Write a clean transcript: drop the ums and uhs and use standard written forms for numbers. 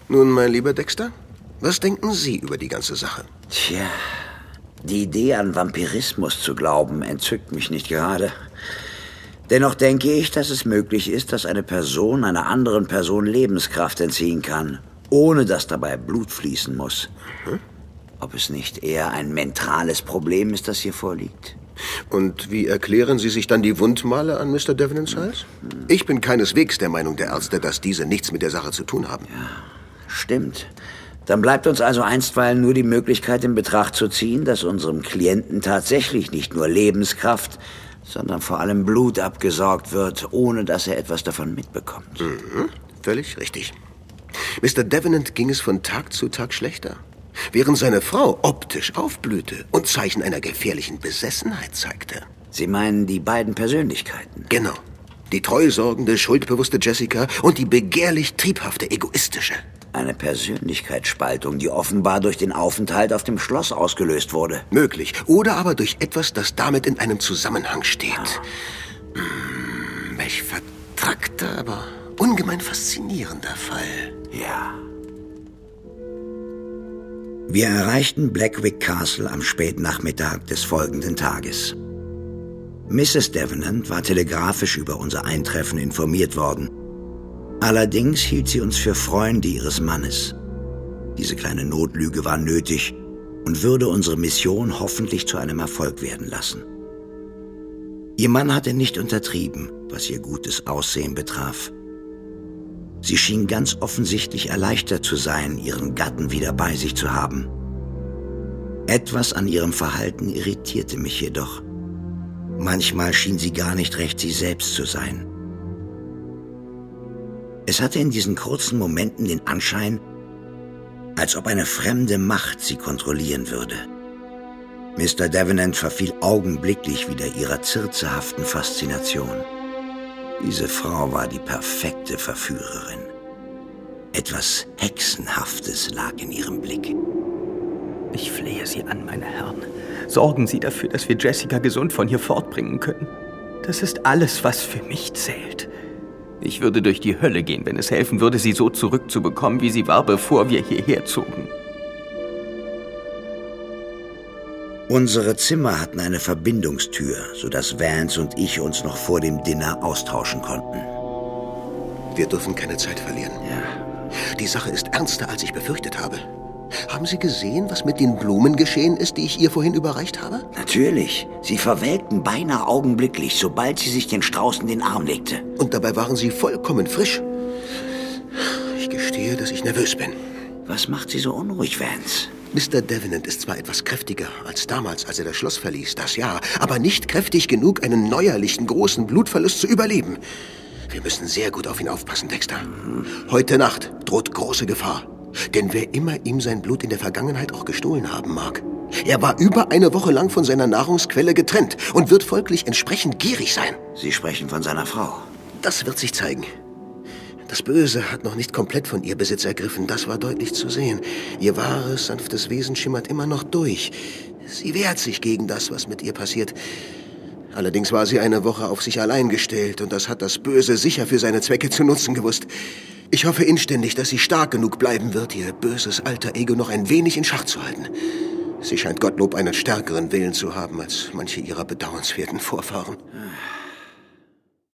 Nun, mein lieber Dexter, was denken Sie über die ganze Sache? Tja, die Idee an Vampirismus zu glauben, entzückt mich nicht gerade. Dennoch denke ich, dass es möglich ist, dass eine Person einer anderen Person Lebenskraft entziehen kann, ohne dass dabei Blut fließen muss. Ob es nicht eher ein mentales Problem ist, das hier vorliegt? Und wie erklären Sie sich dann die Wundmale an Mr. Devenants Hals? Ich bin keineswegs der Meinung der Ärzte, dass diese nichts mit der Sache zu tun haben. Ja, stimmt. Dann bleibt uns also einstweilen nur die Möglichkeit in Betracht zu ziehen, dass unserem Klienten tatsächlich nicht nur Lebenskraft, sondern vor allem Blut abgesaugt wird, ohne dass er etwas davon mitbekommt. Völlig richtig. Mr. Devenant ging es von Tag zu Tag schlechter, während seine Frau optisch aufblühte und Zeichen einer gefährlichen Besessenheit zeigte. Sie meinen die beiden Persönlichkeiten? Genau. Die treusorgende, schuldbewusste Jessica und die begehrlich triebhafte, egoistische. Eine Persönlichkeitsspaltung, die offenbar durch den Aufenthalt auf dem Schloss ausgelöst wurde. Möglich. Oder aber durch etwas, das damit in einem Zusammenhang steht. Welch vertrackter, aber ungemein faszinierender Fall. Ja. Wir erreichten Blackwick Castle am Spätnachmittag des folgenden Tages. Mrs. Devenant war telegrafisch über unser Eintreffen informiert worden. Allerdings hielt sie uns für Freunde ihres Mannes. Diese kleine Notlüge war nötig und würde unsere Mission hoffentlich zu einem Erfolg werden lassen. Ihr Mann hatte nicht untertrieben, was ihr gutes Aussehen betraf. Sie schien ganz offensichtlich erleichtert zu sein, ihren Gatten wieder bei sich zu haben. Etwas an ihrem Verhalten irritierte mich jedoch. Manchmal schien sie gar nicht recht sie selbst zu sein. Es hatte in diesen kurzen Momenten den Anschein, als ob eine fremde Macht sie kontrollieren würde. Mr. Devenant verfiel augenblicklich wieder ihrer zirzehaften Faszination. Diese Frau war die perfekte Verführerin. Etwas Hexenhaftes lag in ihrem Blick. Ich flehe Sie an, meine Herren. Sorgen Sie dafür, dass wir Jessica gesund von hier fortbringen können. Das ist alles, was für mich zählt. Ich würde durch die Hölle gehen, wenn es helfen würde, sie so zurückzubekommen, wie sie war, bevor wir hierher zogen. Unsere Zimmer hatten eine Verbindungstür, sodass Vance und ich uns noch vor dem Dinner austauschen konnten. Wir dürfen keine Zeit verlieren. Ja. Die Sache ist ernster, als ich befürchtet habe. Haben Sie gesehen, was mit den Blumen geschehen ist, die ich ihr vorhin überreicht habe? Natürlich. Sie verwelkten beinahe augenblicklich, sobald sie sich den Strauß in den Arm legte. Und dabei waren sie vollkommen frisch. Ich gestehe, dass ich nervös bin. Was macht Sie so unruhig, Vance? Mr. Devenant ist zwar etwas kräftiger als damals, als er das Schloss verließ, das ja, aber nicht kräftig genug, einen neuerlichen großen Blutverlust zu überleben. Wir müssen sehr gut auf ihn aufpassen, Dexter. Heute Nacht droht große Gefahr. Denn wer immer ihm sein Blut in der Vergangenheit auch gestohlen haben mag, er war über eine Woche lang von seiner Nahrungsquelle getrennt und wird folglich entsprechend gierig sein. Sie sprechen von seiner Frau. Das wird sich zeigen. Das Böse hat noch nicht komplett von ihr Besitz ergriffen, das war deutlich zu sehen. Ihr wahres, sanftes Wesen schimmert immer noch durch. Sie wehrt sich gegen das, was mit ihr passiert. Allerdings war sie eine Woche auf sich allein gestellt und das hat das Böse sicher für seine Zwecke zu nutzen gewusst. Ich hoffe inständig, dass sie stark genug bleiben wird, ihr böses alter Ego noch ein wenig in Schach zu halten. Sie scheint Gottlob einen stärkeren Willen zu haben als manche ihrer bedauernswerten Vorfahren.